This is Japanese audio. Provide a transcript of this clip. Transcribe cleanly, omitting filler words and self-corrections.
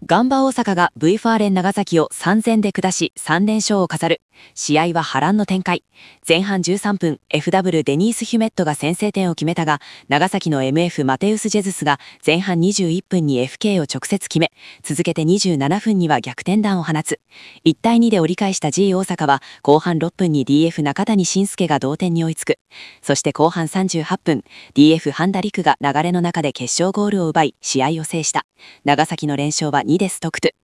ガンバ大阪が V ファーレン長崎を3-0で下し3連勝を飾る。試合は波乱の展開。前半13分、FW デニース・ヒュメットが先制点を決めたが、長崎の MF マテウス・ジェズスが前半21分に FK を直接決め、続けて27分には逆転弾を放つ。1対2で折り返した G 大阪は後半6分に DF 中谷慎介が同点に追いつく。そして後半38分、DF 半田陸が流れの中で決勝ゴールを奪い、試合を制した。長崎の連勝は2でストック。